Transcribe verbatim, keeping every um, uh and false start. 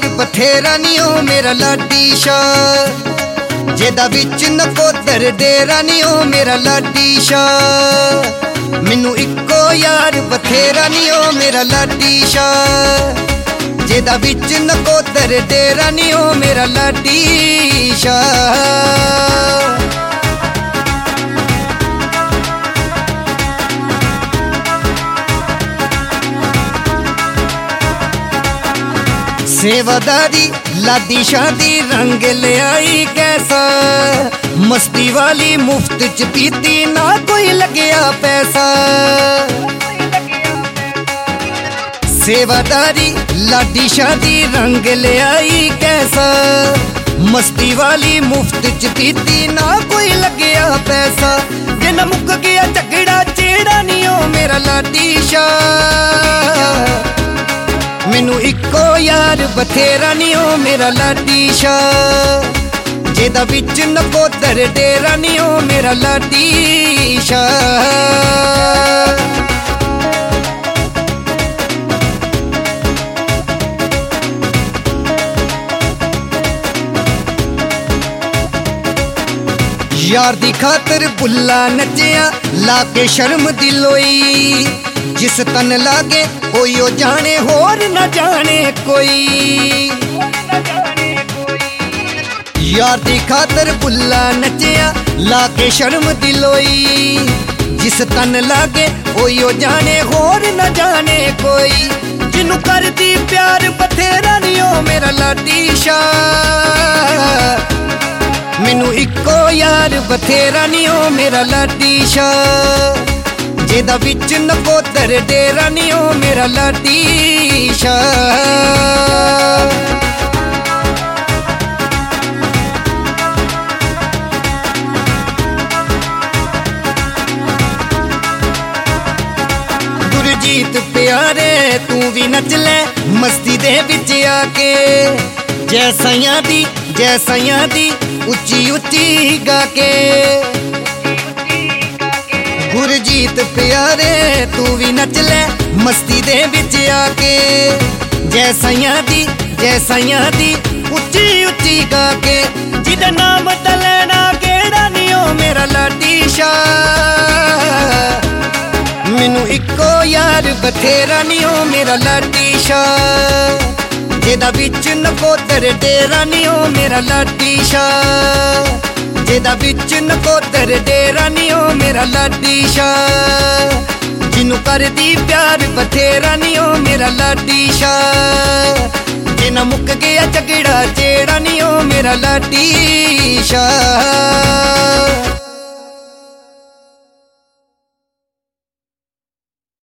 यार बथेरा नी ओ मेरा लाडी शाह, जेदा विच नकोदर डेरा नी ओ मेरा लाडी शाह। मैनू इको यार बथेरा नी ओ मेरा लाडी शाह, जेदा विच नकोदर डेरा नी ओ मेरा लाडी शाह। सेवादारी लादी शादी रंग ले आई कैसा, मस्ती वाली मुफ्त च पीती ना कोई लगया पैसा। सेवादारी लादी शादी रंग ले आई कैसा, मस्ती वाली मुफ्त च पीती ना कोई लगया पैसा। जिन मुक गया झगड़ा चेड़ा नी ओ मेरा लाडी शाह, मैनू इको यार बथेरा नी ओ मेरा लाडी शाह, जेदा विच नकोदर डेरा नी ओ मेरा लाडी शाह। यार दी खातर बुल्ला नचया लाके शर्म दिलोई, जिस तन लागे कोई ओ जाने होर न जाने कोई। यार दी खातर बुल्ला नचया लाके शर्म दिलोई, जिस तन लागे कोई ओ जाने होर न जाने कोई। जिन्नू करदी प्यार बथेरा नी ओ मेरा लाडी शाह, मैनू इको यार बथेरा नी ओ मेरा लाडी शाह, जेदा विच नकोदर डेरा नी ओ मेरा लाडी शाह। गुरजीत प्यारे तू भी नच ले मस्ती दे विच आके, जै सैयां दी जै सैयां दी उच्ची उच्ची गाके। गुरजीत प्यारे तू भी नच ले मस्ती दे विच आके, जै सैयां दी जै सैयां दी उच्ची उच्ची गाके। जिदा नाम तलैना केड़ा नी ओ मेरा लाडी शाह, मैनू इको यार बथेरा नी ओ मेरा लाडी शाह, जेदा विच नकोदर डेरा नी ओ मेरा लाडी शाह, जेदा विच नकोदर डेरा नी ओ मेरा लाडी शाह। जिन्नू करदी प्यार बथेरा नी ओ मेरा लाडी शाह, जिन्ना मुक गया झगड़ा चेड़ा नी ओ मेरा लाडी शाह।